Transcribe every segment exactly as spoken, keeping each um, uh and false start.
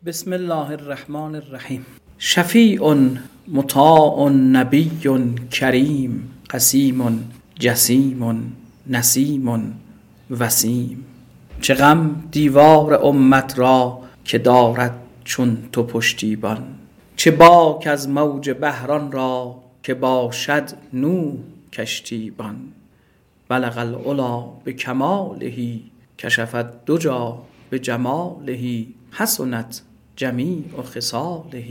بسم الله الرحمن الرحیم. شفیع مطاع نبی کریم قسیم جسیم نسیم وسیم. چه غم دیوار امت را که دارد چون تو پشتیبان، چه باک از موج بحران را که باشد نوح کشتیبان. بلغ العلا بکماله کشفت دجی بجماله، حسنت جمیع خصاله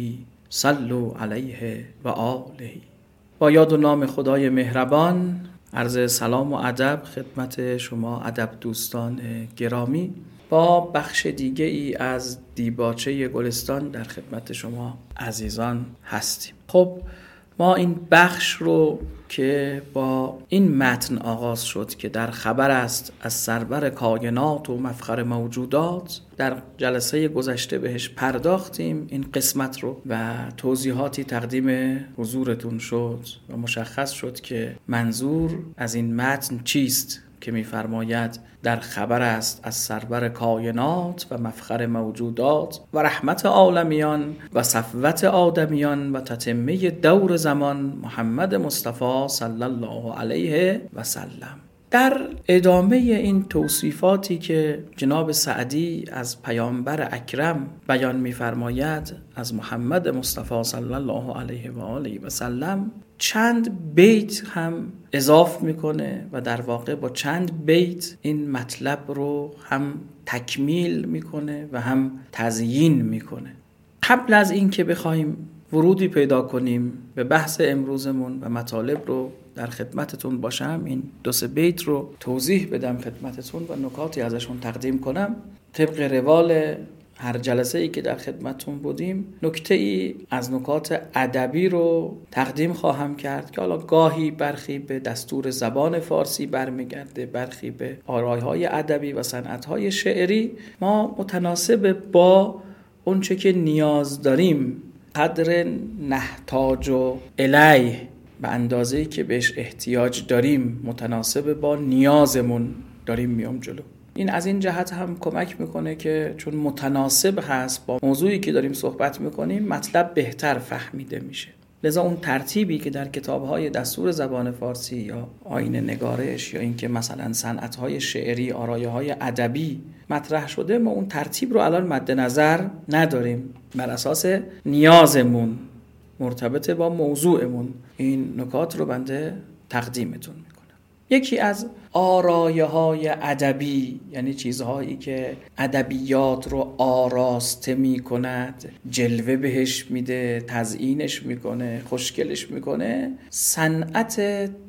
صلوا علیه و آله. با یاد و نام خدای مهربان عرض سلام و ادب خدمت شما ادب دوستان گرامی. با بخش دیگه ای از دیباچه گلستان در خدمت شما عزیزان هستیم. خب ما این بخش رو که با این متن آغاز شد که در خبر است از سرور کائنات و مفخر موجودات، در جلسه گذشته بهش پرداختیم این قسمت رو و توضیحاتی تقدیم حضورتون شد و مشخص شد که منظور از این متن چیست که می‌فرماید در خبر است از سرور کائنات و مفخر موجودات و رحمت عالمیان و صفوت آدمیان و تتمه دور زمان محمد مصطفی صلی الله علیه و سلم. در ادامه این توصیفاتی که جناب سعدی از پیامبر اکرم بیان می‌فرماید از محمد مصطفی صلی الله علیه و آله و سلم، چند بیت هم اضاف میکنه و در واقع با چند بیت این مطلب رو هم تکمیل میکنه و هم تزیین میکنه. قبل از این که بخوایم ورودی پیدا کنیم به بحث امروزمون و مطالب رو در خدمتتون باشم، این دو سه بیت رو توضیح بدم خدمتتون و نکاتی ازشون تقدیم کنم. طبق روال هر جلسه ای که در خدمتتون بودیم نکته ای از نکات ادبی رو تقدیم خواهم کرد که حالا گاهی برخی به دستور زبان فارسی برمیگرده، برخی به آرایهای ادبی و صنعتهای شعری. ما متناسب با اونچه که نیاز داریم، قدر نحتاج و الیه، به اندازه‌ای که بهش احتیاج داریم، متناسب با نیازمون داریم میام جلو. این از این جهت هم کمک میکنه که چون متناسب هست با موضوعی که داریم صحبت میکنیم، مطلب بهتر فهمیده میشه. لذا اون ترتیبی که در کتاب‌های دستور زبان فارسی یا آیین نگارش یا اینکه مثلا صنعت‌های شعری، آرایه‌های ادبی مطرح شده، ما اون ترتیب رو الان مد نظر نداریم. بر اساس نیازمون مرتبط با موضوعمون این نکات رو بنده تقدیمتون میکنم. یکی از آرایه‌های ادبی، یعنی چیزهایی که ادبیات رو آراسته میکند، جلوه بهش میده، تزیینش میکنه، خوشگلش میکنه، صنعت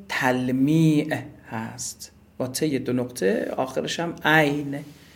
تلمیع هست با ته دو نقطه آخرش هم عین.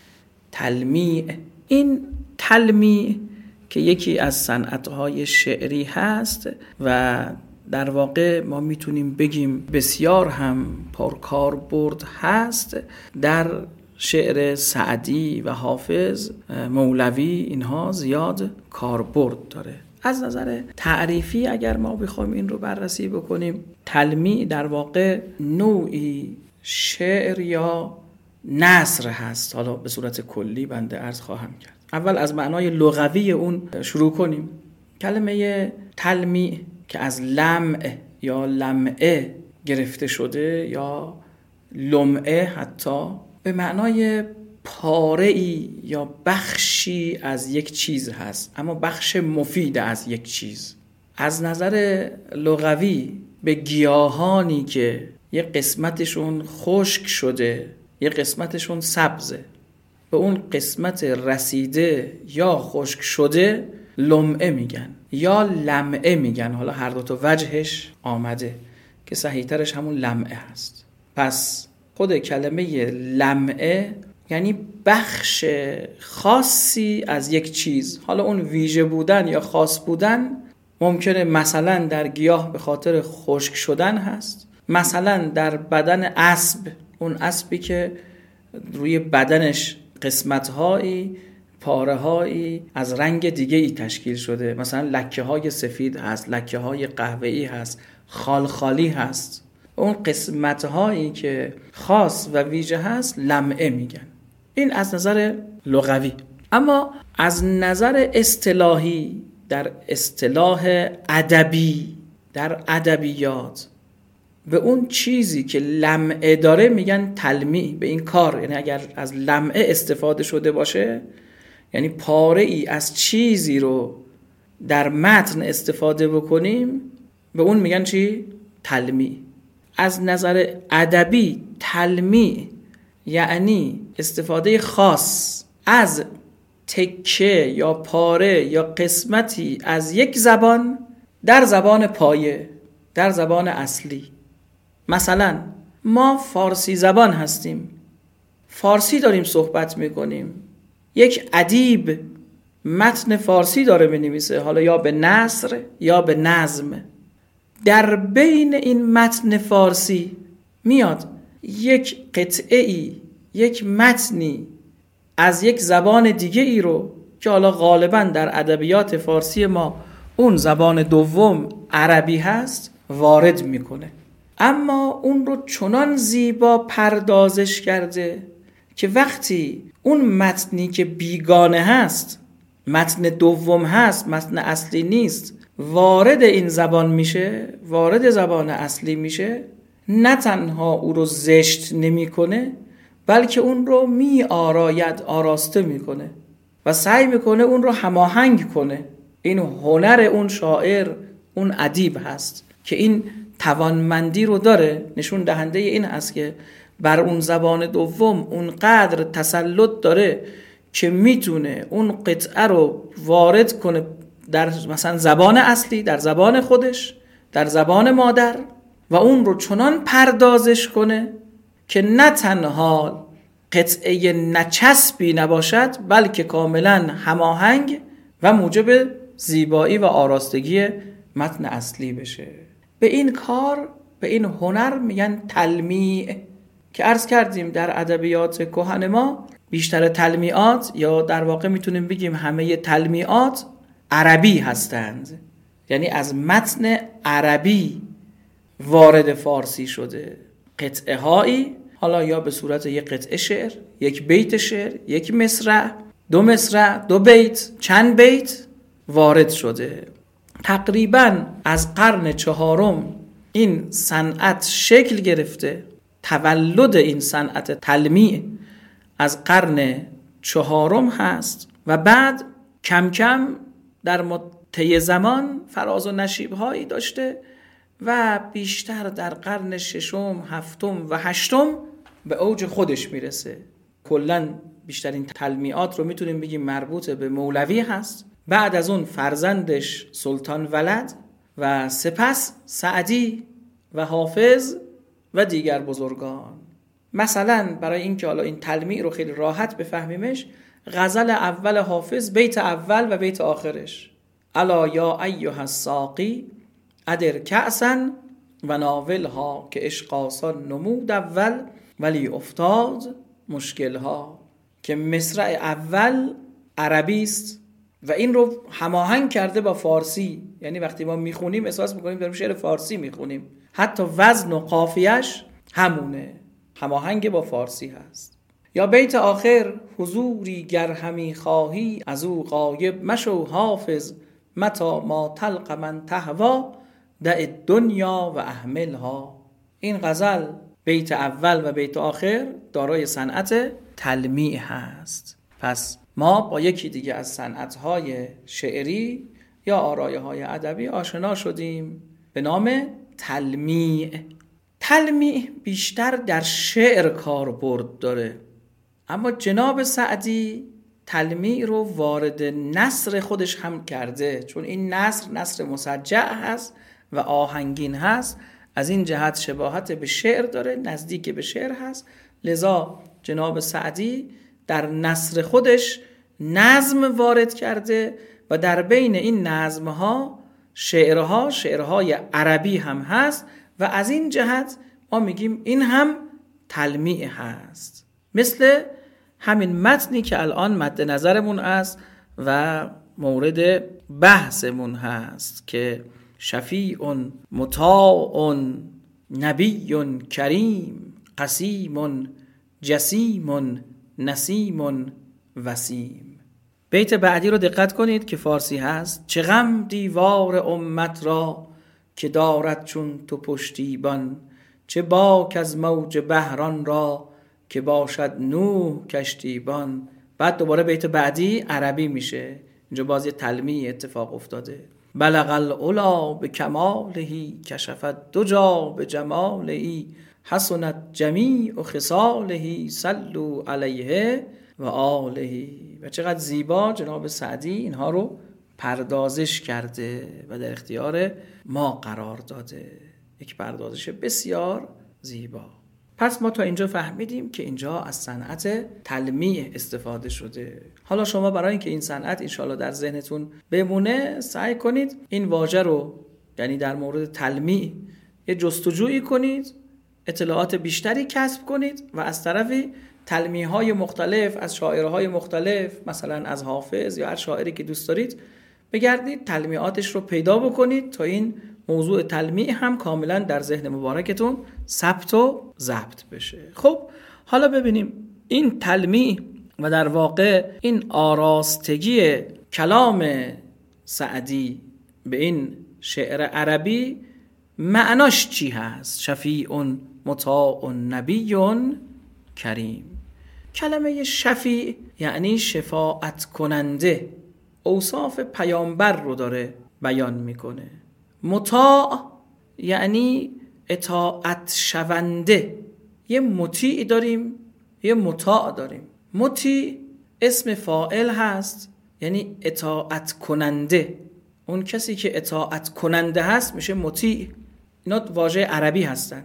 تلمیع، این تلمیع که یکی از صنعت‌های شعری هست و در واقع ما میتونیم بگیم بسیار هم پرکاربرد هست در شعر سعدی و حافظ، مولوی، اینها زیاد کاربرد داره. از نظر تعریفی اگر ما بخوایم این رو بررسی بکنیم، تلمیع در واقع نوعی شعر یا نثر هست. حالا به صورت کلی بنده عرض خواهم کرد. اول از معنای لغوی اون شروع کنیم. کلمه تلمیع که از لمع یا لمعه گرفته شده یا لمعه، حتی به معنای پاره‌ای یا بخشی از یک چیز هست، اما بخش مفید از یک چیز. از نظر لغوی به گیاهانی که یک قسمتشون خشک شده، یک قسمتشون سبزه، به اون قسمت رسیده یا خشک شده لمعه میگن یا لمعه میگن. حالا هر دو تا وجهش آمده که صحیح ترش همون لمعه هست. پس خود کلمه لمعه یعنی بخش خاصی از یک چیز. حالا اون ویژه بودن یا خاص بودن ممکنه مثلا در گیاه به خاطر خشک شدن هست، مثلا در بدن اسب، اون اسبی که روی بدنش قسمت‌هایی، پاره‌هایی از رنگ دیگه ای تشکیل شده، مثلا لکه‌های سفید هست، لکه‌های قهوه‌ای هست، خالخالی هست. اون قسمت‌هایی که خاص و ویژه هست لمعه میگن. این از نظر لغوی. اما از نظر اصطلاحی، در اصطلاح ادبی، در ادبیات، به اون چیزی که لمعه داره میگن تلمیع به این کار. یعنی اگر از لمعه استفاده شده باشه، یعنی پاره ای از چیزی رو در متن استفاده بکنیم، به اون میگن چی؟ تلمیع. از نظر ادبی تلمیع یعنی استفاده خاص از تکه یا پاره یا قسمتی از یک زبان در زبان پایه، در زبان اصلی. مثلا ما فارسی زبان هستیم، فارسی داریم صحبت میکنیم، یک ادیب متن فارسی داره بنویسه، حالا یا به نثر یا به نظم. در بین این متن فارسی میاد یک قطعه ای، یک متنی از یک زبان دیگه ای رو که حالا غالبا در ادبیات فارسی ما اون زبان دوم عربی هست وارد میکنه، اما اون رو چنان زیبا پردازش کرده که وقتی اون متنی که بیگانه هست، متن دوم هست، متن اصلی نیست، وارد این زبان میشه، وارد زبان اصلی میشه، نه تنها او رو زشت نمیکنه بلکه اون رو می آراید، آراسته میکنه و سعی میکنه اون رو هماهنگ کنه. این هنر اون شاعر، اون ادیب هست که این توانمندی رو داره. نشون دهنده این هست که بر اون زبان دوم اونقدر تسلط داره که میتونه اون قطعه رو وارد کنه در مثلا زبان اصلی، در زبان خودش، در زبان مادر، و اون رو چنان پردازش کنه که نه تنها قطعه نچسبی نباشد بلکه کاملا هماهنگ و موجب زیبایی و آراستگی متن اصلی بشه. به این کار، به این هنر میگن تلمیع، که عرض کردیم در ادبیات کهن ما بیشتر تلمیعات، یا در واقع میتونیم بگیم همه تلمیعات عربی هستند، یعنی از متن عربی وارد فارسی شده. قطعه هایی، حالا یا به صورت یک قطعه شعر، یک بیت شعر، یک مصرع، دو مصرع، دو بیت، چند بیت وارد شده. تقریبا از قرن چهارم این صنعت شکل گرفته. تولد این صنعت تلمیع از قرن چهارم هست و بعد کم کم در طی زمان فراز و نشیب‌هایی داشته و بیشتر در قرن ششم، هفتم و هشتم به اوج خودش میرسه. کلاً بیشترین تلمیعات رو میتونیم بگیم مربوط به مولوی هست، بعد از اون فرزندش سلطان ولد و سپس سعدی و حافظ و دیگر بزرگان. مثلا برای اینکه حالا این تلمیع رو خیلی راحت بفهمیمش، غزل اول حافظ بیت اول و بیت آخرش: الا یا ایها الساقی ادر کأسا و ناولها که عشق آسان نمود اول ولی افتاد مشکلها. که مصرع اول عربی است و این رو هماهنگ کرده با فارسی، یعنی وقتی ما میخونیم احساس میکنیم داریم شعر فارسی میخونیم، حتی وزن و قافیه‌اش همونه، هماهنگ با فارسی هست. یا بیت آخر: حضوری گر همی خواهی از او غایب مشو حافظ متا ما تلق من تهوا دع دنیا و احملها. این غزل بیت اول و بیت آخر دارای صنعت تلمیع هست. پس ما با یکی دیگه از صنعت‌های شعری یا آرایه‌های ادبی آشنا شدیم به نام تلمیع. تلمیع بیشتر در شعر کاربرد داره، اما جناب سعدی تلمیع رو وارد نثر خودش هم کرده، چون این نثر نثر مسجع هست و آهنگین هست، از این جهت شباهت به شعر داره، نزدیک به شعر هست. لذا جناب سعدی در نثر خودش نظم وارد کرده و در بین این نظمها شعرها شعرهای عربی هم هست و از این جهت ما میگیم این هم تلمیع هست. مثل همین متنی که الان مد نظرمون است و مورد بحثمون هست که شفیع مطاع نبی کریم قسیم جسیم نسیم وسیم. بیت بعدی رو دقت کنید که فارسی هست: چه غم دیوار امت را که دارد چون تو پشتیبان، چه باک از موج بحران را که باشد نوح کشتیبان. بعد دوباره بیت بعدی عربی میشه، اینجا باز یه تلمیع اتفاق افتاده. بلغ العلا به کمالهی کشفت دو جا به جمالهی حسنت جمیع خصالهی صلوا علیه و آلهی. و چقدر زیبا جناب سعدی اینها رو پردازش کرده و در اختیار ما قرار داده. یک پردازش بسیار زیبا. پس ما تا اینجا فهمیدیم که اینجا از صنعت تلمیع استفاده شده. حالا شما برای اینکه این صنعت انشاءالله در ذهنتون بمونه سعی کنید این واژه رو، یعنی در مورد تلمیع، یه جستجویی کنید، اطلاعات بیشتری کسب کنید و از طرفی تلمیع‌های مختلف از شاعرهای مختلف، مثلا از حافظ یا هر شاعری که دوست دارید، بگردید تلمیعاتش رو پیدا بکنید تا این موضوع تلمیع هم کاملا در ذهن مبارکتون ثبت و ضبط بشه. خب حالا ببینیم این تلمیع و در واقع این آراستگی کلام سعدی به این شعر عربی معناش چی هست؟ شفیع مطاع نبی کریم. کلمه شفیع یعنی شفاعت کننده، اوصاف پیامبر رو داره بیان میکنه. مطاع یعنی اطاعت شونده. یه مطیع داریم، یه مطاع داریم. مطیع اسم فاعل هست، یعنی اطاعت کننده. اون کسی که اطاعت کننده هست میشه مطیع. اینا واژه عربی هستن.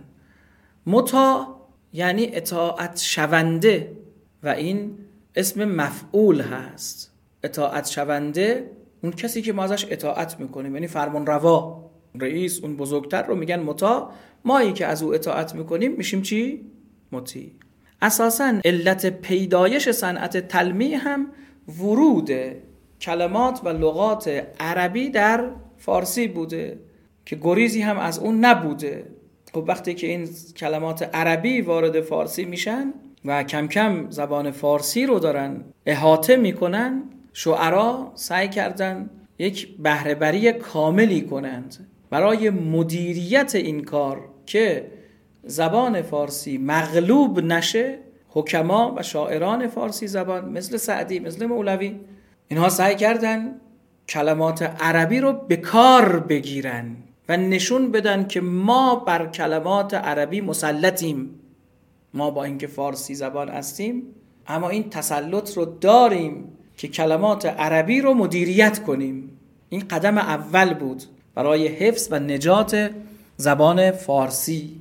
مطاع یعنی اطاعت شونده و این اسم مفعول هست. اطاعت شونده اون کسی که ما ازش اطاعت میکنیم، یعنی فرمان روا، رئیس، اون بزرگتر رو میگن مطاع. مایی که از او اطاعت میکنیم میشیم چی؟ مطیع. اساساً علت پیدایش صنعت تلمیع هم ورود کلمات و لغات عربی در فارسی بوده که گریزی هم از اون نبوده. خب وقتی که این کلمات عربی وارد فارسی میشن و کم کم زبان فارسی رو دارن احاطه میکنن، شعرا سعی کردن یک بهره‌بری کاملی کنند برای مدیریت این کار که زبان فارسی مغلوب نشه. حکما و شاعران فارسی زبان مثل سعدی، مثل مولوی، اینها سعی کردن کلمات عربی رو به کار بگیرن و نشون بدن که ما بر کلمات عربی مسلطیم. ما با اینکه فارسی زبان هستیم اما این تسلط رو داریم که کلمات عربی رو مدیریت کنیم. این قدم اول بود برای حفظ و نجات زبان فارسی.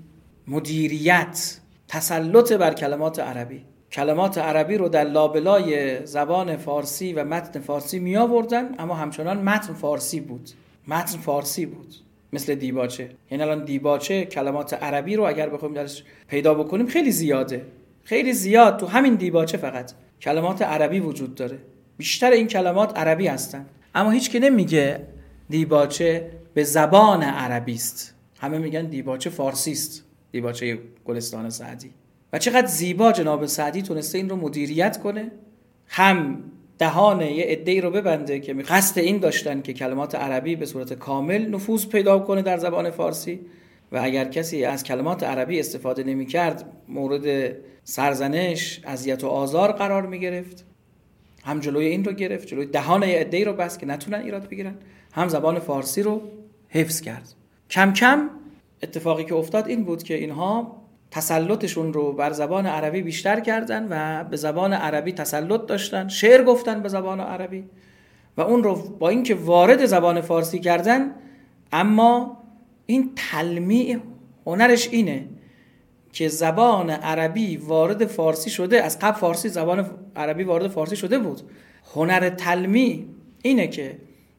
مدیریت، تسلط بر کلمات عربی. کلمات عربی رو در لابلای زبان فارسی و متن فارسی می آوردن، اما همچنان متن فارسی بود. متن فارسی بود، مثل دیباچه. یعنی الان دیباچه کلمات عربی رو اگر بخوایم درش پیدا بکنیم خیلی زیاده، خیلی زیاد. تو همین دیباچه فقط کلمات عربی وجود داره. بیشتر این کلمات عربی هستن، اما هیچ که نمیگه دیباچه به زبان عربی است. همه میگن دیباچه فارسی است، دیباچه گلستان سعدی. و چقدر زیبا جناب سعدی تونسته این رو مدیریت کنه، هم دهان یه عده‌ای رو ببنده که قصد این داشتن که کلمات عربی به صورت کامل نفوذ پیدا کنه در زبان فارسی، و اگر کسی از کلمات عربی استفاده نمی‌کرد مورد سرزنش، اذیت و آزار قرار می‌گرفت. هم جلوی این رو گرفت، جلوی دهان یه عده‌ای رو بست که نتونن ایراد بگیرن، هم زبان فارسی رو حفظ کرد. کم کم اتفاقی که افتاد این بود که اینها تسلطشون رو بر زبان عربی بیشتر کردن و به زبان عربی تسلط داشتن، شعر گفتن به زبان عربی و اون رو با اینکه وارد زبان فارسی کردن، اما این تلمیع هنرش اینه که زبان عربی وارد فارسی شده. از قبل فارسی زبان عربی وارد فارسی شده بود. هنر تلمیع اینه که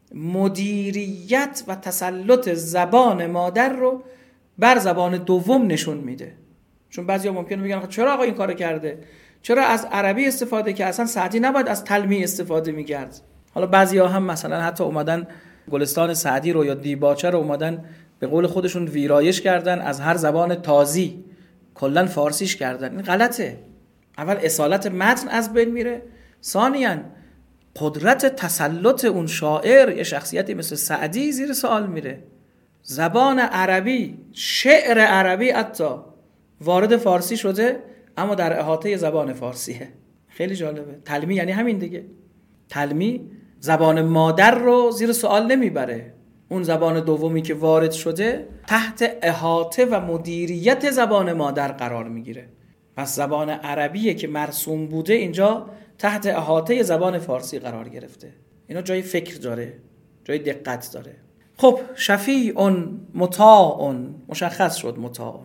مدیریت و تسلط زبان مادر رو بر زبان دوم نشون میده. چون بعضیا ممکنه بگن چرا آقا این کارو کرده، چرا از عربی استفاده که اصلا سعدی نباید از تلمیع استفاده میکرد. حالا بعضیا هم مثلا حتی اومدن گلستان سعدی رو یا دیباچه رو اومدن به قول خودشون ویرایش کردن، از هر زبان تازی کلا فارسیش کردن. این غلطه. اول اصالت متن از بین میره، ثانیاً قدرت تسلط اون شاعر، یه شخصیتی مثل سعدی زیر سوال میره. زبان عربی، شعر عربی حتی وارد فارسی شده اما در احاطه زبان فارسیه. خیلی جالبه. تلمی یعنی همین دیگه. تلمی زبان مادر رو زیر سوال نمیبره، اون زبان دومی که وارد شده تحت احاطه و مدیریت زبان مادر قرار میگیره. پس زبان عربیه که مرسوم بوده اینجا تحت احاطه زبان فارسی قرار گرفته. اینا جای فکر داره، جای دقت داره. خب شفیع مطاع، مشخص شد مطاع.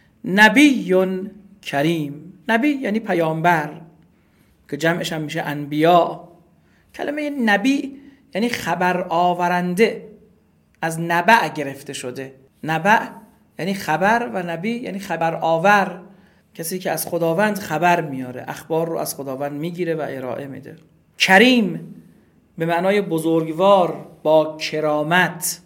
نبی کریم، نبی یعنی پیامبر که جمعش هم میشه انبیا. کلمه نبی یعنی خبر آورنده، از نبع گرفته شده. نبع یعنی خبر و نبی یعنی خبر آور، کسی که از خداوند خبر میاره، اخبار رو از خداوند میگیره و ارائه میده. کریم به معنای بزرگوار، با کرامت،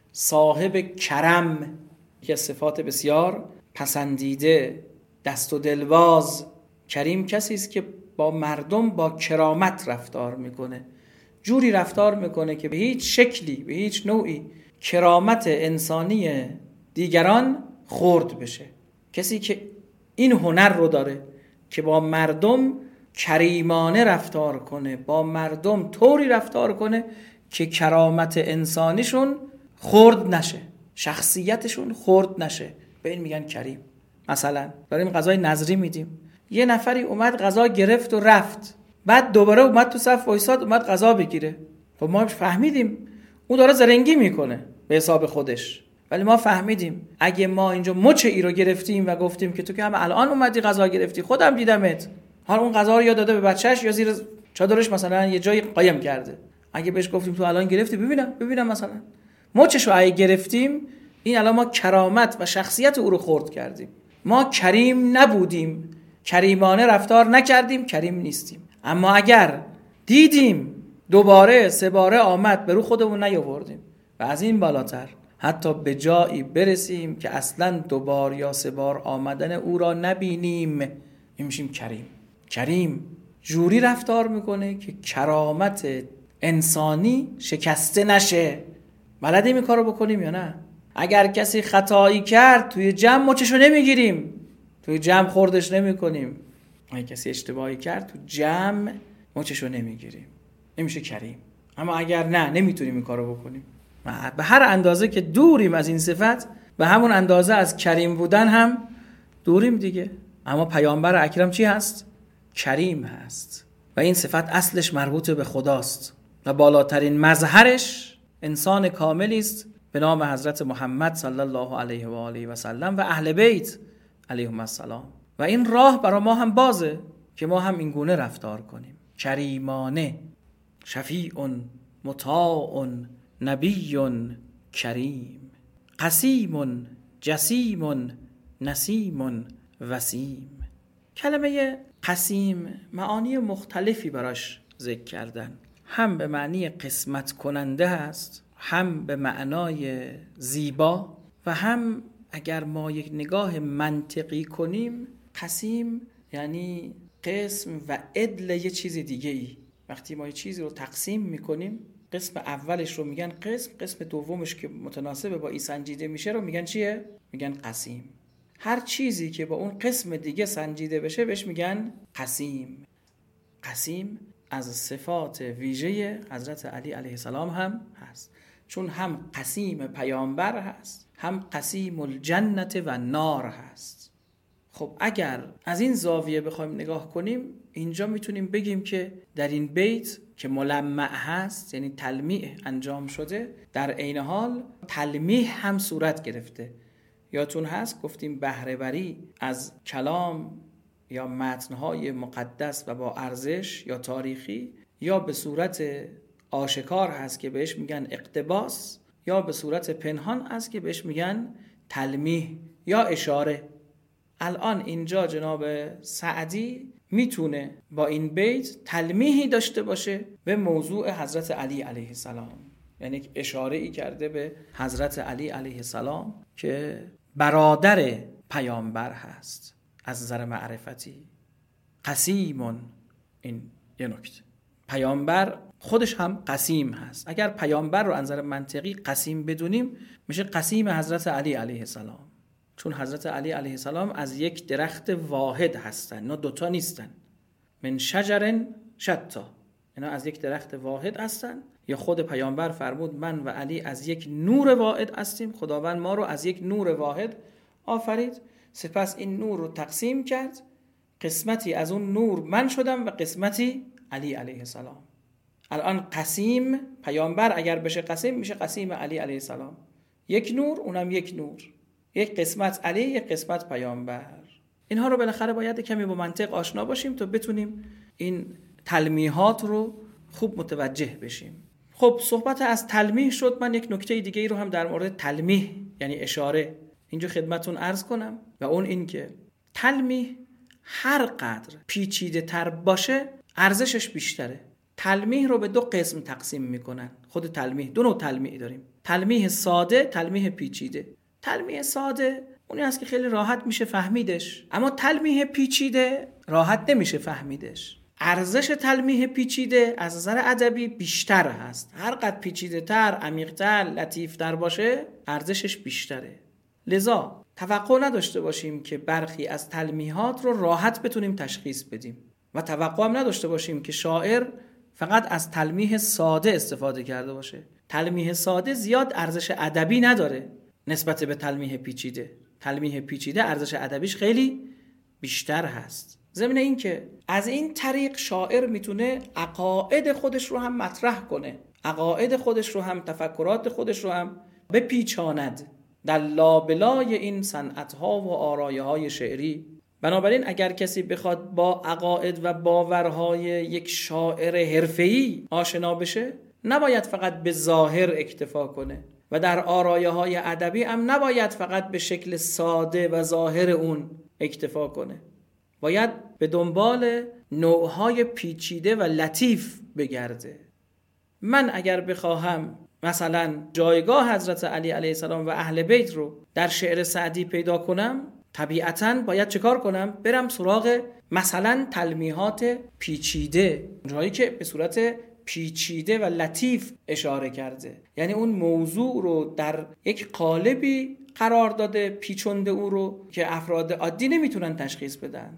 صاحب کرم، که صفات بسیار پسندیده، دست و دلواز. کریم کسی است که با مردم با کرامت رفتار میکنه، جوری رفتار میکنه که به هیچ شکلی، به هیچ نوعی کرامت انسانی دیگران خرد بشه. کسی که این هنر رو داره که با مردم کریمانه رفتار کنه، با مردم طوری رفتار کنه که کرامت انسانیشون خرد نشه، شخصیتشون خرد نشه، به این میگن کریم. مثلا داریم غذای نظری میدیم، یه نفری اومد غذا گرفت و رفت، بعد دوباره اومد تو صف وایساد اومد غذا بگیره. خب ما فهمیدیم اون داره زرنگی میکنه به حساب خودش، ولی ما فهمیدیم اگه ما اینجا مچ ای رو گرفتیم و گفتیم که تو که هم الان اومدی غذا گرفتی، خودم دیدمت، حالا اون غذا رو یا داده به بچهش یا زیر چادرش مثلا یه جای قایم کرده، اگه بهش گفتیم تو الان گرفتی ببینم ببینم مثلا مچش رو اگه گرفتیم، این الان ما کرامت و شخصیت او رو خرد کردیم. ما کریم نبودیم، کریمانه رفتار نکردیم، کریم نیستیم. اما اگر دیدیم دوباره سه باره آمد، به رو خودمون نیاوردیم و از این بالاتر حتی به جایی برسیم که اصلا دوبار یا سه بار آمدن او را نبینیم، میشیم کریم. کریم جوری رفتار میکنه که کرامت انسانی شکسته نشه. بلدیم این کارو بکنیم یا نه؟ اگر کسی خطایی کرد توی جمع مچشو نمیگیریم، توی جمع خردش نمی کنیم. اگه کسی اشتباهی کرد تو جمع مچشو نمیگیریم، نمیشه کریم. اما اگر نه نمیتونیم این کارو بکنیم، به هر اندازه که دوریم از این صفت، به همون اندازه از کریم بودن هم دوریم دیگه. اما پیامبر اکرم چی هست؟ کریم هست و این صفت اصلش مربوط به خداست و بالاترین مظهرش انسان کاملی است به نام حضرت محمد صلی الله علیه و آله و سلم و اهل بیت علیهم السلام. و این راه برای ما هم بازه که ما هم این گونه رفتار کنیم، کریمانه. شفیع مطاع نبی کریم، قسیم جسیم نسیم وسیم. کلمه قسیم معانی مختلفی براش ذکر کردن، هم به معنی قسمت کننده هست، هم به معنای زیبا، و هم اگر ما یک نگاه منطقی کنیم قسیم یعنی قسم و عدل یه چیز دیگه ای. وقتی ما یه چیزی رو تقسیم میکنیم، قسم اولش رو میگن قسم، قسم دومش که متناسب با این سنجیده میشه رو میگن چیه؟ میگن قسیم. هر چیزی که با اون قسم دیگه سنجیده بشه بهش میگن قسیم. قسیم از صفات ویژه حضرت علی علیه السلام هم هست، چون هم قسیم پیامبر هست، هم قسیم الجنت و نار هست. خب اگر از این زاویه بخوایم نگاه کنیم، اینجا میتونیم بگیم که در این بیت که ملمع هست، یعنی تلمیع انجام شده، در عین حال تلمیح هم صورت گرفته. یادتون هست گفتیم بهره بری از کلام یا متنهای مقدس و با ارزش یا تاریخی، یا به صورت آشکار هست که بهش میگن اقتباس، یا به صورت پنهان هست که بهش میگن تلمیح یا اشاره. الان اینجا جناب سعدی میتونه با این بیت تلمیحی داشته باشه به موضوع حضرت علی علیه السلام، یعنی اشاره ای کرده به حضرت علی علیه السلام که برادر پیامبر هست از نظر معرفتی. قسیمون، این یه نکته. پیامبر خودش هم قسیم هست. اگر پیامبر رو از نظر منطقی قسیم بدونیم میشه قسیم حضرت علی علیه السلام، چون حضرت علی علیه السلام از یک درخت واحد هستن، اینا دوتا نیستن. من شجر شتا، اینا از یک درخت واحد هستن. یا خود پیامبر فرمود من و علی از یک نور واحد هستیم، خداوند ما رو از یک نور واحد آفرید، سپس این نور رو تقسیم کرد، قسمتی از اون نور من شدم و قسمتی علی علیه السلام. الان قسیم پیامبر اگر بشه قسیم میشه قسیم علی علیه السلام، یک نور اونم یک نور، یک قسمت علی یک قسمت پیامبر. اینها رو بالاخره باید کمی با منطق آشنا باشیم تا بتونیم این تلمیحات رو خوب متوجه بشیم. خب صحبت از تلمیح شد، من یک نکته دیگه ای رو هم در مورد تلمیح یعنی اشاره اینجا خدمتون عرض کنم و اون این که تلمیح هر قدر پیچیده تر باشه ارزشش بیشتره. تلمیح رو به دو قسم تقسیم میکنن. خود تلمیح دو نوع تلمیح داریم، تلمیح ساده، تلمیح پیچیده. تلمیح ساده اونی هست که خیلی راحت میشه فهمیدش، اما تلمیح پیچیده راحت نمیشه فهمیدش. ارزش تلمیح پیچیده از نظر ادبی بیشتر هست. هر قدر پیچیده تر، عمیق تر، لطیف تر باشه ارزشش بیشتره. لذا توقع نداشته باشیم که برخی از تلمیحات رو راحت بتونیم تشخیص بدیم و توقع هم نداشته باشیم که شاعر فقط از تلمیح ساده استفاده کرده باشه. تلمیح ساده زیاد ارزش ادبی نداره نسبت به تلمیح پیچیده. تلمیح پیچیده ارزش ادبیش خیلی بیشتر هست. ضمن این که از این طریق شاعر میتونه عقاید خودش رو هم مطرح کنه، عقاید خودش رو هم، تفکرات خودش رو هم بپیچاند در لابلای این صنعت‌ها و آرایه‌های شعری. بنابراین اگر کسی بخواد با عقاید و باورهای یک شاعر حرفه‌ای آشنا بشه، نباید فقط به ظاهر اکتفا کنه و در آرایه‌های ادبی هم نباید فقط به شکل ساده و ظاهر اون اکتفا کنه. باید به دنبال نوعهای پیچیده و لطیف بگرده. من اگر بخواهم مثلا جایگاه حضرت علی علیه السلام و اهل بیت رو در شعر سعدی پیدا کنم، طبیعتاً باید چه کار کنم؟ برم سراغ مثلا تلمیحات پیچیده، جایی که به صورت پیچیده و لطیف اشاره کرده، یعنی اون موضوع رو در یک قالبی قرار داده، پیچونده او رو که افراد عادی نمیتونن تشخیص بدن.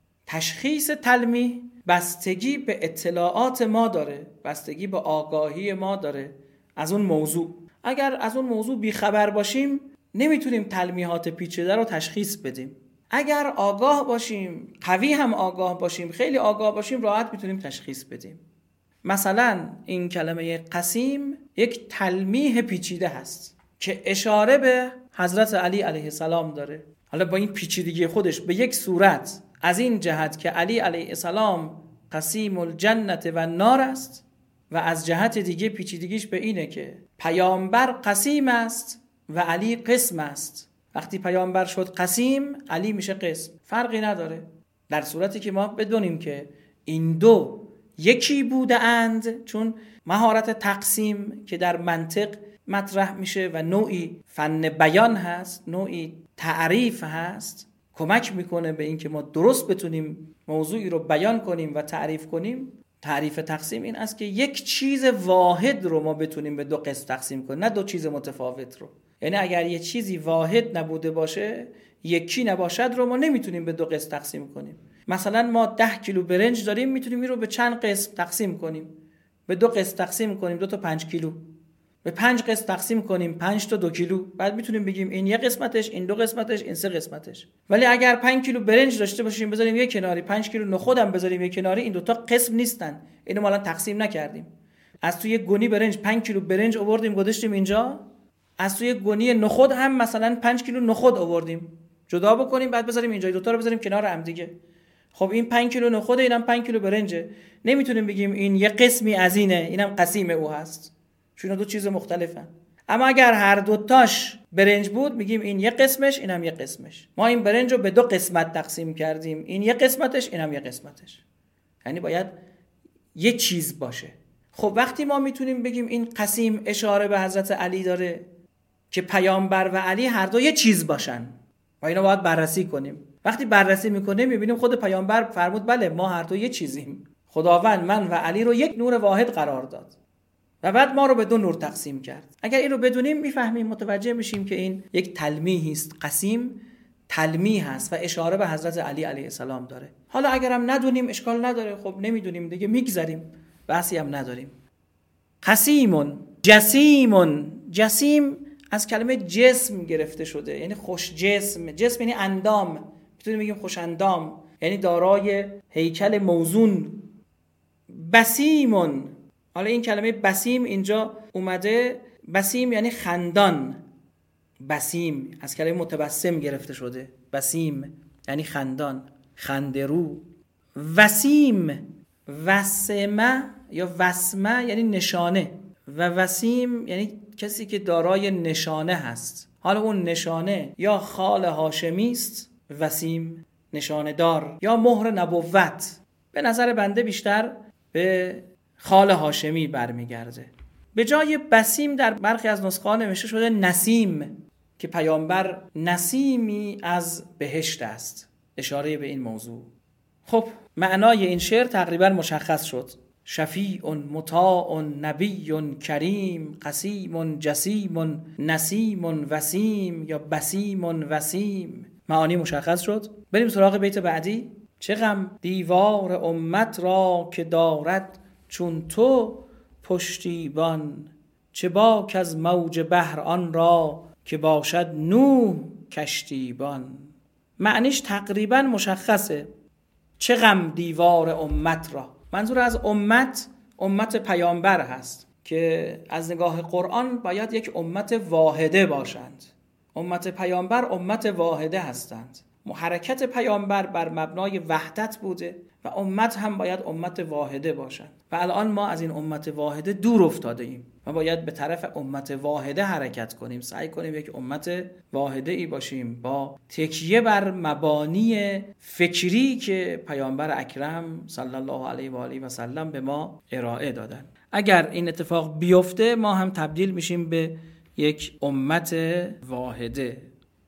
تشخیص تلمیح بستگی به اطلاعات ما داره، بستگی به آگاهی ما داره از اون موضوع. اگر از اون موضوع بیخبر باشیم نمیتونیم تلمیحات پیچیده رو تشخیص بدیم. اگر آگاه باشیم، قوی هم آگاه باشیم، خیلی آگاه باشیم، راحت میتونیم تشخیص بدیم. مثلا این کلمه قسیم یک تلمیح پیچیده هست که اشاره به حضرت علی علیه السلام داره. حالا با این پیچیدگی خودش به یک صورت از این جهت که علی علیه السلام قسیم الجنت و نار است، و از جهت دیگه پیچیدگیش به اینه که پیامبر قسیم است و علی قسم است. وقتی پیامبر شد قسیم، علی میشه قسم، فرقی نداره، در صورتی که ما بدونیم که این دو یکی بوده اند. چون مهارت تقسیم که در منطق مطرح میشه و نوعی فن بیان هست، نوعی تعریف هست، کمک میکنه به این که ما درست بتونیم موضوعی رو بیان کنیم و تعریف کنیم. تعریف تقسیم این است که یک چیز واحد رو ما بتونیم به دو قسم تقسیم کنیم، نه دو چیز متفاوت رو. یعنی اگر یه چیزی واحد نبوده باشه، یکی نباشد، رو ما نمیتونیم به دو قسم تقسیم کنیم. مثلا ما ده کیلو برنج داریم، میتونیم این رو به چند قسم تقسیم کنیم؟ به دو قسم تقسیم کنیم، دو تا پنج کیلو. به پنج قسم تقسیم کنیم، پنج تا دو کیلو. بعد میتونیم بگیم این یک قسمتش، این دو قسمتش، این سه قسمتش. ولی اگر پنج کیلو برنج داشته باشیم بذاریم یک کناری، پنج کیلو نخود هم بذاریم یک کناری، این دو تا قسم نیستن. اینو ما الان تقسیم نکردیم. از توی گونی برنج پنج کیلو برنج آوردیم گذاشتیم اینجا، از توی گونی نخود هم مثلا پنج کیلو نخود آوردیم، جدا بکنیم بعد بذاریم اینجا، دو تا رو بذاریم کنار هم دیگه. خب این پنج کیلو نخود، اینم پنج کیلو برنجه. نمیتونیم بگیم این یه قسمی از اینه، اینم قسیم او هست، چون دو چیز مختلفن. اما اگر هر دو تاش برنج بود میگیم این یه قسمش، اینم یه قسمش. ما این برنج رو به دو قسمت تقسیم کردیم، این یه قسمتش، اینم یه قسمتش. یعنی باید یه چیز باشه. خب وقتی ما میتونیم بگیم این قسیم اشاره به حضرت علی داره که پیامبر و علی هر دو یه چیز باشن و اینا باید بررسی کنیم. وقتی بررسی میکنیم میبینیم خود پیامبر فرمود بله ما هر دو یه چیزیم. خداوند من و علی رو یک نور واحد قرار داد و بعد ما رو به دو نور تقسیم کرد. اگر این رو بدونیم میفهمیم، متوجه میشیم که این یک تلمیحی است. قسیم تلمیح هست و اشاره به حضرت علی علیه السلام داره. حالا اگرم ندونیم اشکال نداره، خب نمیدونیم دیگه، میگذریم، بحثی هم نداریم. قسیم، جسیم. جسیم از کلمه جسم گرفته شده، یعنی خوش جسم. جسم یعنی اندام، میتونیم بگیم خوش اندام، یعنی دارای هیکل موزون. بسیم، حالا این کلمه بسیم اینجا اومده، بسیم یعنی خندان. بسیم از کلمه متبسم گرفته شده، بسیم یعنی خندان، خندرو. وسیم، وسمه یا وسمه یعنی نشانه و وسیم یعنی کسی که دارای نشانه هست. حالا اون نشانه یا خال هاشمی است، وسیم نشانه دار، یا مهر نبوت. به نظر بنده بیشتر به خال هاشمی برمیگرده. به جای بسیم در برخی از نسخه ها نوشته شده نسیم، که پیامبر نسیمی از بهشت است، اشاره به این موضوع. خب معنای این شعر تقریبا مشخص شد. شفیع مطاع نبی کریم قسیم جسیم نسیم وسیم یا بسیم وسیم. معانی مشخص شد. بریم سراغ بیت بعدی. چه غم دیوار امت را که دارد چون تو پشتیبان، چه باک از موج بحر آن را که باشد نوح کشتیبان. معنیش تقریبا مشخصه. چه غم دیوار امت را، منظور از امت امت پیامبر هست که از نگاه قرآن باید یک امت واحده باشند. امت پیامبر امت واحده هستند. حرکت پیامبر بر مبنای وحدت بوده و امت هم باید امت واحده باشند و الان ما از این امت واحده دور افتاده ایم و باید به طرف امت واحده حرکت کنیم. سعی کنیم یک امت واحده ای باشیم با تکیه بر مبانی فکری که پیامبر اکرم صلی الله علیه و آله و سلم به ما ارائه دادن. اگر این اتفاق بیفته ما هم تبدیل میشیم به یک امت واحده.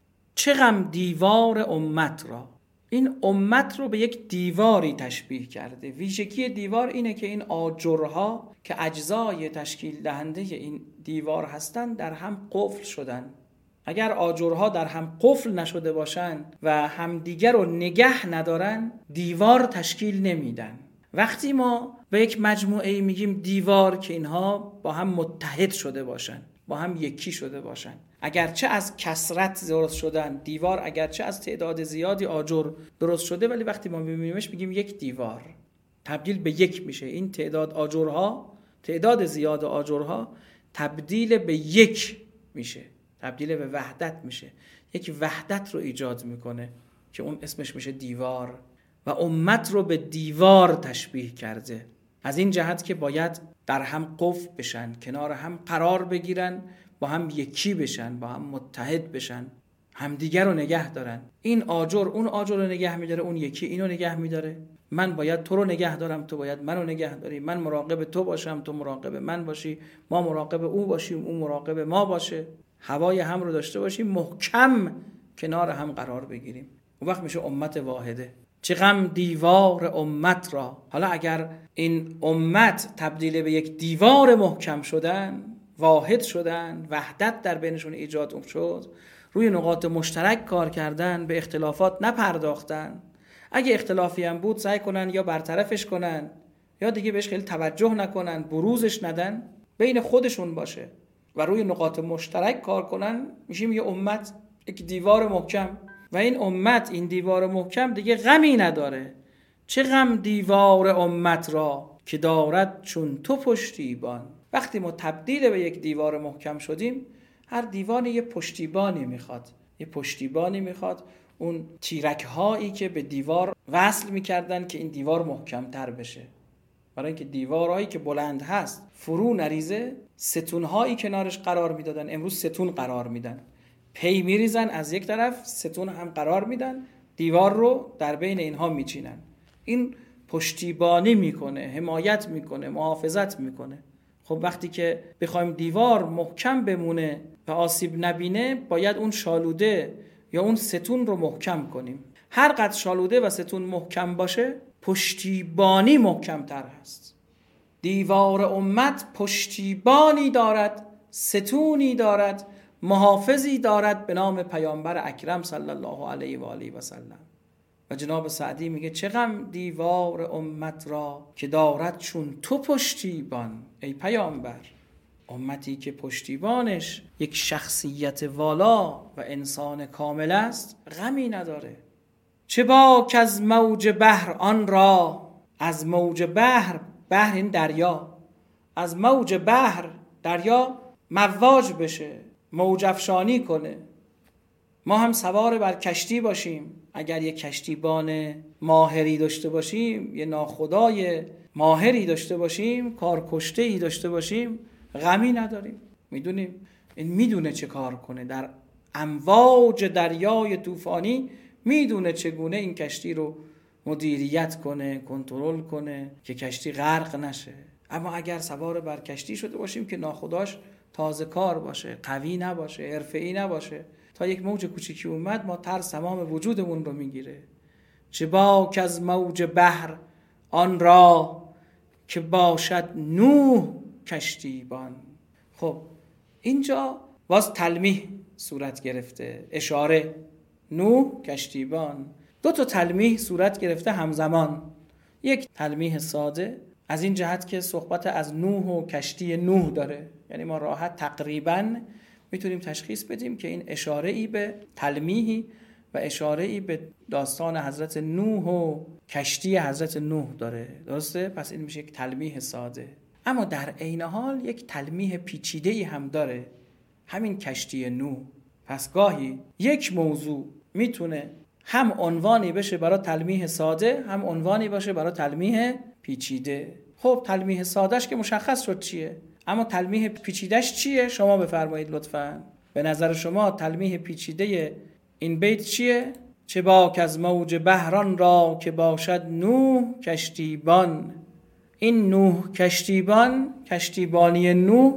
چه غم دیوار امت را، این امت رو به یک دیواری تشبیه کرده. ویژگی دیوار اینه که این آجرها که اجزای تشکیل دهنده این دیوار هستند در هم قفل شدن. اگر آجرها در هم قفل نشده باشن و همدیگر رو نگه ندارن دیوار تشکیل نمیدن. وقتی ما به یک مجموعه میگیم دیوار که اینها با هم متحد شده باشن، با هم یکی شده باشن، اگرچه از کثرت درست شدن دیوار، اگرچه از تعداد زیادی آجر درست شده، ولی وقتی ما میبینیمش میگیم یک دیوار، تبدیل به یک میشه. این تعداد آجرها، تعداد زیاد آجرها تبدیل به یک میشه، تبدیل به وحدت میشه، یک وحدت رو ایجاد میکنه که اون اسمش میشه دیوار. و امت رو به دیوار تشبیه کرده از این جهت که باید در هم قفل بشن، کنار هم قرار بگیرن، با هم یکی بشن، با هم متحد بشن، همدیگر رو نگه دارن. این آجر اون آجر رو نگه میداره، اون یکی اینو نگه میداره. من باید تو رو نگه دارم، تو باید منو نگه داری. من مراقب تو باشم، تو مراقب من باشی. ما مراقب او باشیم، او مراقب ما باشه. هوای هم رو داشته باشیم، محکم کنار هم قرار بگیریم. اون وقت میشه امت واحده. چه غم دیوار امت را. حالا اگر این امت تبدیل به یک دیوار محکم شدن، واحد شدن، وحدت در بینشون ایجاد شد، روی نقاط مشترک کار کردن، به اختلافات نپرداختن، اگه اختلافی هم بود سعی کنن یا برطرفش کنن یا دیگه بهش خیلی توجه نکنن، بروزش ندن، بین خودشون باشه و روی نقاط مشترک کار کنن، میشیم یه امت، یک دیوار محکم. و این امت، این دیوار محکم دیگه غمی نداره. چه غم دیوار امت را که دارد چون تو پشتیبان. وقتی ما تبدیل به یک دیوار محکم شدیم، هر دیوانی یه پشتیبانی میخواد، یه پشتیبانی میخواد. اون تیرک هایی که به دیوار وصل میکردن که این دیوار محکم تر بشه، برای اینکه دیوارهایی که بلند هست فرو نریزه، ستون هایی کنارش قرار میدادن، امروز ستون قرار میدن، پی میریزن از یک طرف، ستون هم قرار میدن، دیوار رو در بین اینها میچینن. این پشتیبانی میکنه، حمایت میکنه، محافظت میکنه. خب وقتی که بخوایم دیوار محکم بمونه و آسیب نبینه، باید اون شالوده یا اون ستون رو محکم کنیم. هر قدر شالوده و ستون محکم باشه، پشتیبانی محکمتر هست. دیوار امت پشتیبانی دارد، ستونی دارد، محافظی دارد به نام پیامبر اکرم صلی الله علیه و آله و سلم. و جناب سعدی میگه چه غم دیوار امت را که دارد چون تو پشتیبان ای پیامبر. امتی که پشتیبانش یک شخصیت والا و انسان کامل است غمی نداره. چه باک از موج بحر آن را، از موج بحر، بحر این دریا، از موج بحر دریا مواج بشه، موج افشانی کنه. ما هم سوار بر کشتی باشیم، اگر یک کشتیبان ماهری داشته باشیم، یه ناخدای ماهری داشته باشیم، کارکشته‌ای داشته باشیم، غمی نداریم. میدونیم این میدونه چه کار کنه در امواج دریای طوفانی، میدونه چگونه این کشتی رو مدیریت کنه، کنترل کنه که کشتی غرق نشه. اما اگر سوار بر کشتی شده باشیم که ناخداش تازه کار باشه، قوی نباشه، حرفه‌ای نباشه، تا یک موج کوچیکی اومد ما ترس تمام وجودمون رو میگیره. چه باک از موج بحر آن را که باشد نوح کشتیبان. خب اینجا باز تلمیح صورت گرفته، اشاره. نوح کشتیبان، دو تا تلمیح صورت گرفته همزمان. یک تلمیح ساده از این جهت که صحبت از نوح و کشتی نوح داره، یعنی ما راحت تقریباً میتونیم تشخیص بدیم که این اشاره ای به تلمیحی و اشاره ای به داستان حضرت نوح و کشتی حضرت نوح داره. درسته؟ پس این میشه یک تلمیح ساده. اما در عین حال یک تلمیح پیچیده‌ای هم داره، همین کشتی نوح. پس گاهی یک موضوع میتونه هم عنوانی بشه برای تلمیح ساده، هم عنوانی باشه برای تلمیح پیچیده. خب تلمیح سادهش که مشخص شد چیه، اما تلمیح پیچیدهش چیه؟ شما بفرمایید لطفاً. به نظر شما تلمیح پیچیده این بیت چیه؟ چه باک از موج بحران را که باشد نوح کشتیبان. این نوح کشتیبان، کشتیبانی نوح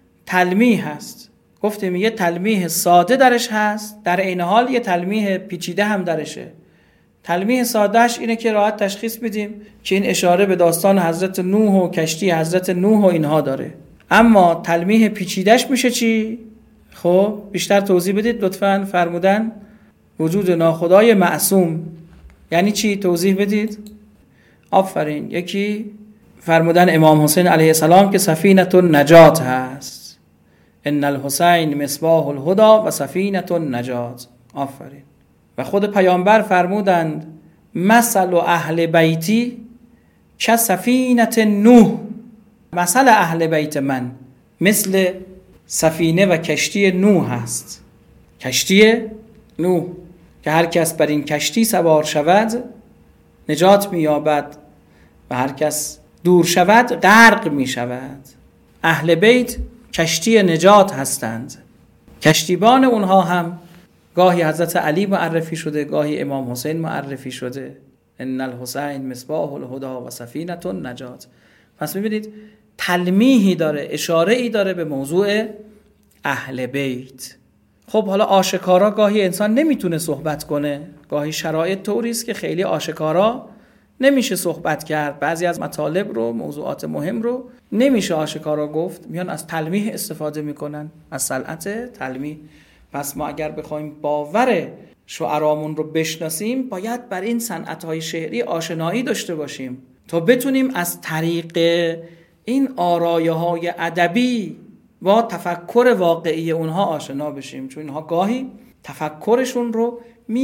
تلمیح هست. گفتیم یه تلمیح ساده درش هست، در عین حال یه تلمیح پیچیده هم درشه. تلمیح سادهش اینه که راحت تشخیص بدیم که این اشاره به داستان حضرت نوح و کشتی حضرت نوح و اینها داره. اما تلمیح پیچیدهش میشه چی؟ خب بیشتر توضیح بدید لطفاً. فرمودن وجود ناخدای معصوم یعنی چی؟ توضیح بدید. آفرین. یکی فرمودن امام حسین علیه السلام که سفینه النجات هست. ان الحسین مصباح الهدی و سفینه النجات. آفرین. و خود پیامبر فرمودند مثل اهل بیتی که سفینه نوح. مثل اهل بیت من مثل سفینه و کشتی نوح هست. کشتی نوح که هر کس بر این کشتی سوار شود نجات می یابد و هر کس دور شود غرق می شود. اهل بیت کشتی نجات هستند. کشتیبان اونها هم گاهی حضرت علی معرفی شده، گاهی امام حسین معرفی شده. ان الحسین مصباح الهدی و سفینه النجات. پس می‌بینید تلمیحی داره، اشاره‌ای داره به موضوع اهل بیت. خب حالا آشکارا گاهی انسان نمیتونه صحبت کنه، گاهی شرایط طوری است که خیلی آشکارا نمیشه صحبت کرد. بعضی از مطالب رو، موضوعات مهم رو نمیشه آشکارا گفت، میان از تلمیح استفاده میکنن، از صنعت تلمیح. پس ما اگر بخوایم باور شعرامون رو بشناسیم باید بر این صنعت‌های شعری آشنایی داشته باشیم تا بتونیم از طریق این آرایه‌های ادبی با تفکر واقعی اونها آشنا بشیم، چون اینها گاهی تفکرشون رو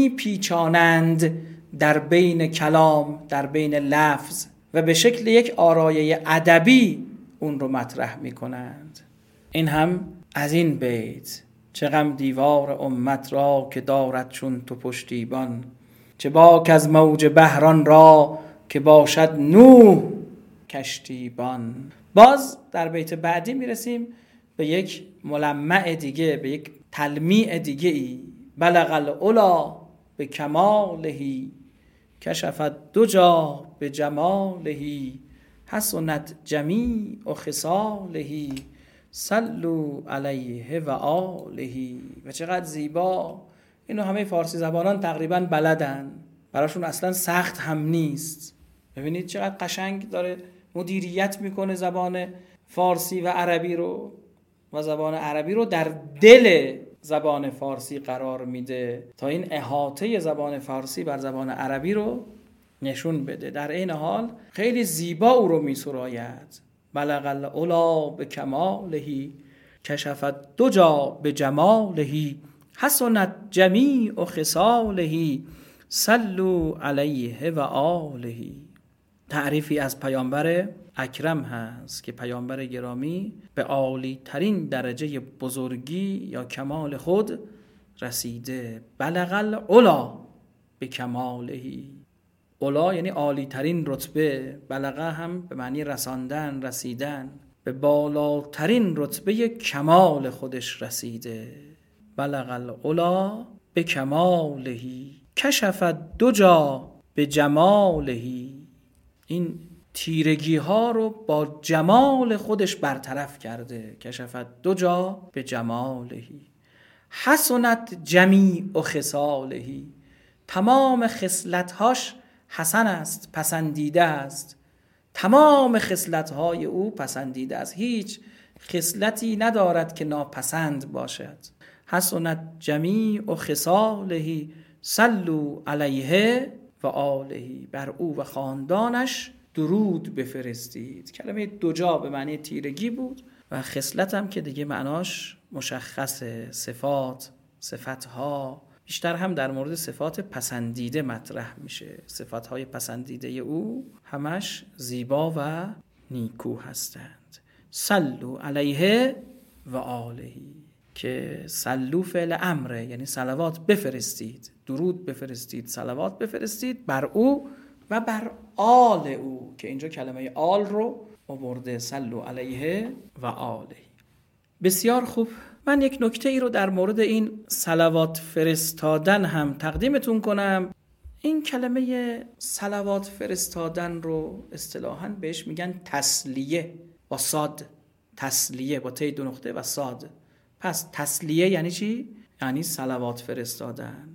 میپیچانند در بین کلام، در بین لفظ و به شکل یک آرایه ادبی اون رو مطرح میکنند. این هم از این بیت. چه غم دیوار امت را که دارد چون تو پشتیبان. چه باک از موج بحران را که باشد نوح کشتیبان. باز در بیت بعدی میرسیم به یک ملمع دیگه، به یک تلمیع دیگه ای. بلغ العلا به کمالهی کشفت دو جا به جمالهی حسنت جمیع و خصالهی صلوا علیه و آلهی. و چقدر زیبا. اینو همه فارسی زبانان تقریبا بلدن، براشون اصلا سخت هم نیست. ببینید چقدر قشنگ داره مدیریت میکنه زبان فارسی و عربی رو و زبان عربی رو در دل زبان فارسی قرار میده تا این احاطه زبان فارسی بر زبان عربی رو نشون بده. در این حال خیلی زیبا او رو میسراید. بلغ العلا به کمالهی کشفت دو جا به جمالهی حسنت جمیع خصالهی صلوا علیه و آلهی. تعریفی از پیامبر اکرم هست که پیامبر گرامی به عالی ترین درجه بزرگی یا کمال خود رسیده. بلغ العلا به کمالهی. علا یعنی عالی ترین رتبه، بلغه هم به معنی رساندن، رسیدن، به بالاترین رتبه کمال خودش رسیده. بلغ العلا به کمالهی کشفت دو جا به جمالهی. این تیرگی ها رو با جمال خودش برطرف کرده. کشفت دو جا به جمالهی حسنت جمیع خصالهی. تمام خصلت‌هاش حسن است، پسندیده است. تمام خصلت‌های او پسندیده است. هیچ خصلتی ندارد که ناپسند باشد. حسنت جمیع خصالهی صلوا علیه و آلهی. بر او و خاندانش درود بفرستید. کلمه دو جا به معنی تیرگی بود و خصلت هم که دیگه معناش مشخصه. صفات، صفتها بیشتر هم در مورد صفات پسندیده مطرح میشه. صفاتهای پسندیده او همش زیبا و نیکو هستند. صلوا علیه و آلهی که صلو فعل امره، یعنی صلوات بفرستید، درود بفرستید، صلوات بفرستید بر او و بر آل او که اینجا کلمه آل رو آورده. صلو علیه و آله. بسیار خوب. من یک نکته ای رو در مورد این صلوات فرستادن هم تقدیمتون کنم. این کلمه صلوات فرستادن رو اصطلاحاً بهش میگن تسلیه با صاد. تسلیه با تی دو نقطه و صاد. پس تسلیه یعنی چی؟ یعنی صلوات فرستادن.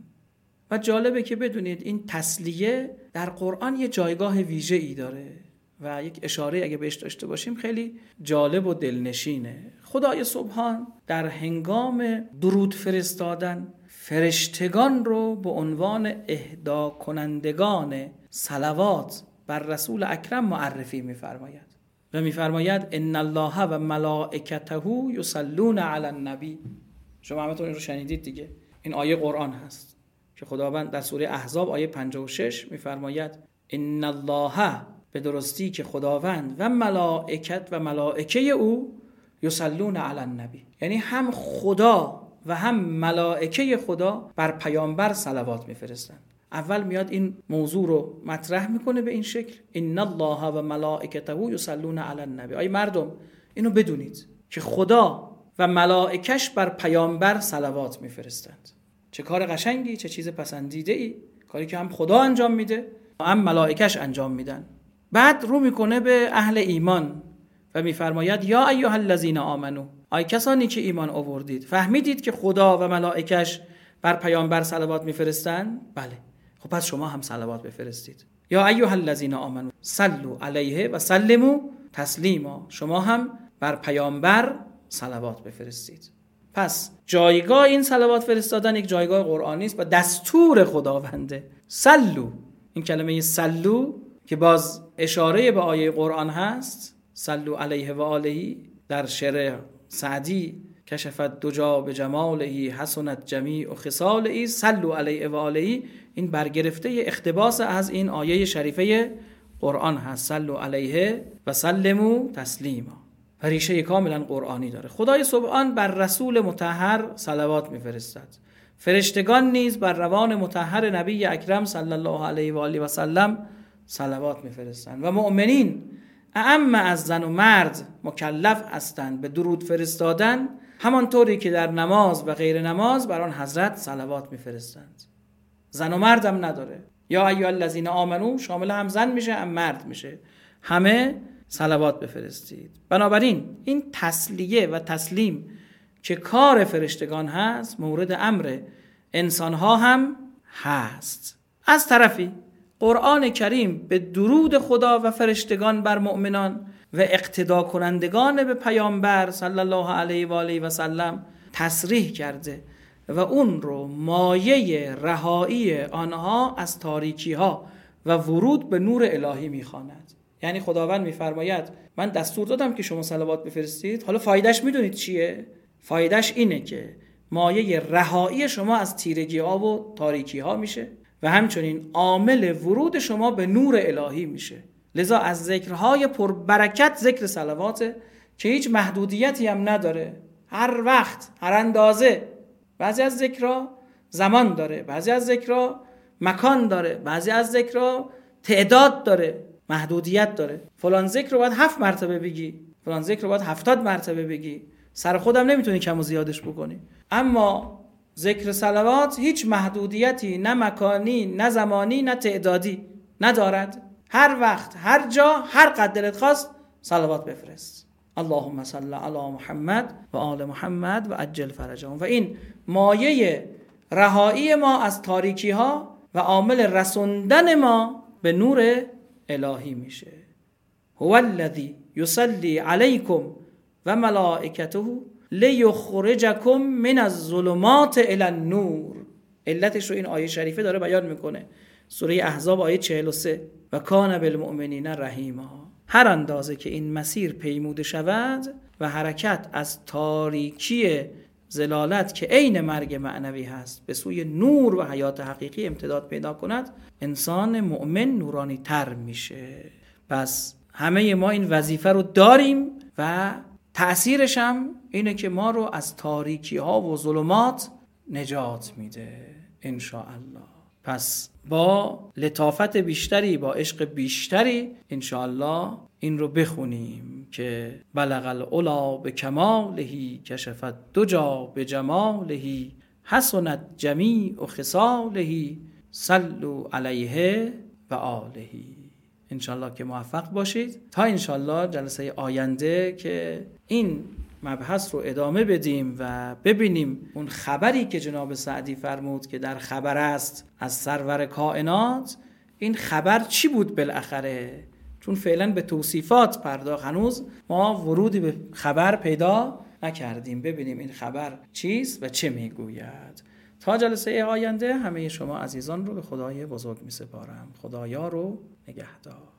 و جالبه که بدونید این تسلیه در قرآن یه جایگاه ویژه ای داره و یک اشاره اگه بهش داشته باشیم خیلی جالب و دلنشینه. خدای سبحان در هنگام درود فرستادن فرشتگان رو به عنوان اهدا کنندگان صلوات بر رسول اکرم معرفی می‌فرماید و می‌فرماید ان الله و ملائکته یصلون علی النبی. شما همتون این رو شنیدید دیگه. این آیه قرآن هست که خداوند در سوره احزاب آیه پنجاه و شش می‌فرماید ان الله، به درستی که خداوند و ملائکت و ملائکه او یصلون علی النبی، یعنی هم خدا و هم ملائکه خدا بر پیامبر صلوات میفرستند. اول میاد این موضوع رو مطرح میکنه به این شکل ان الله و ملائکته یصلون علی النبی. ای مردم اینو بدونید که خدا و ملائکش بر پیامبر صلوات میفرستند. چه کار قشنگی، چه چیز پسندیده ای، کاری که هم خدا انجام میده هم ملائکش انجام میدن. بعد رو میکنه به اهل ایمان و میفرماید یا ایها الذین آمنو، ای کسانی که ایمان آوردید، فهمیدید که خدا و ملائکش بر پیامبر صلوات میفرستند؟ بله، خب پس شما هم صلوات بفرستید. یا ایها الذین آمنو صلوا علیه و سلموا تسلیما، شما هم بر پیامبر صلوات بفرستید. پس جایگاه این صلوات فرستادن یک جایگاه قرآنی است و دستور خداونده. سلو، این کلمه سلو که باز اشاره به آیه قرآن هست، سلو علیه و آله، در شعر سعدی کشفت دو جا به جماله حسنت جمیع خصاله سلو علیه و آله، این برگرفته اقتباس از این آیه شریفه قرآن هست. سلو علیه و سلموا تسلیما، و ریشه کاملا قرآنی داره. خدای سبحان بر رسول مطهر صلوات میفرستد. فرشتگان نیز بر روان مطهر نبی اکرم صلی الله علیه و آله و سلم صلوات میفرستند و مؤمنین اعم از زن و مرد مکلف هستند به درود فرستادن، همانطوری که در نماز و غیر نماز بر آن حضرت صلوات میفرستند. زن و مرد هم نداره. یا ایها الذین آمنو شامل هم زن میشه هم مرد میشه، همه صلوات بفرستید. بنابراین این تسلیه و تسلیم که کار فرشتگان هست مورد امر انسانها هم هست. از طرفی قرآن کریم به درود خدا و فرشتگان بر مؤمنان و اقتدا کنندگان به پیامبر صلی الله علیه و آله و سلم تصریح کرده و اون رو مایه رهایی آنها از تاریکی ها و ورود به نور الهی میخواند. یعنی خداوند میفرماید من دستور دادم که شما صلوات بفرستید، حالا فایدهش میدونید چیه؟ فایدهش اینه که مایه رهایی شما از تیرگی ها و تاریکی ها میشه و همچنین عامل ورود شما به نور الهی میشه. لذا از ذکرهای پربرکت ذکر صلواته که هیچ محدودیتی هم نداره، هر وقت، هر اندازه. بعضی از ذکرها زمان داره، بعضی از ذکرها مکان داره، بعضی از ذکرها تعداد داره، محدودیت داره. فلان ذکر رو باید هفت مرتبه بگی، فلان ذکر رو باید هفتاد مرتبه بگی. سر خودم نمیتونی کم و زیادش بکنی. اما ذکر صلوات هیچ محدودیتی، نه مکانی، نه زمانی، نه تعدادی ندارد. هر وقت، هر جا، هر قد دلت خواست صلوات بفرست. اللهم صل علی محمد و آل محمد و عجل فرجهم. و این مایه رهایی ما از تاریکی ها و عامل رسوندن ما به نور الهی میشه. هو الذی یصلی علیکم و ملائکته لیخرجکم من الظلمات الی النور. علتش رو این آیه شریفه داره بیان میکنه. سوره احزاب آیه چهل و سه. و کان بالمؤمنین رحیما. هر اندازه که این مسیر پیموده شود و حرکت از تاریکی ضلالت که عین مرگ معنوی هست به سوی نور و حیات حقیقی امتداد پیدا کند، انسان مؤمن نورانی تر میشه. پس همه ما این وظیفه رو داریم و تأثیرش هم اینه که ما رو از تاریکی ها و ظلمات نجات میده ان شاء الله. پس با لطافت بیشتری، با عشق بیشتری ان شاء الله این رو بخونیم که بلغ العلا به کمالهی کشفت دجا به جمالهی حسنت جمیع خصالهی صلوا علیه و آلهی. انشالله که موفق باشید تا انشالله جلسه آینده که این مبحث رو ادامه بدیم و ببینیم اون خبری که جناب سعدی فرمود که در خبر است از سرور کائنات، این خبر چی بود بالاخره؟ چون فعلا به توصیفات پرداخت، هنوز ما ورودی به خبر پیدا نکردیم. ببینیم این خبر چیست و چه میگوید. تا جلسه آینده همه شما عزیزان رو به خدای بزرگ می سپارم. خدایا رو نگهدار.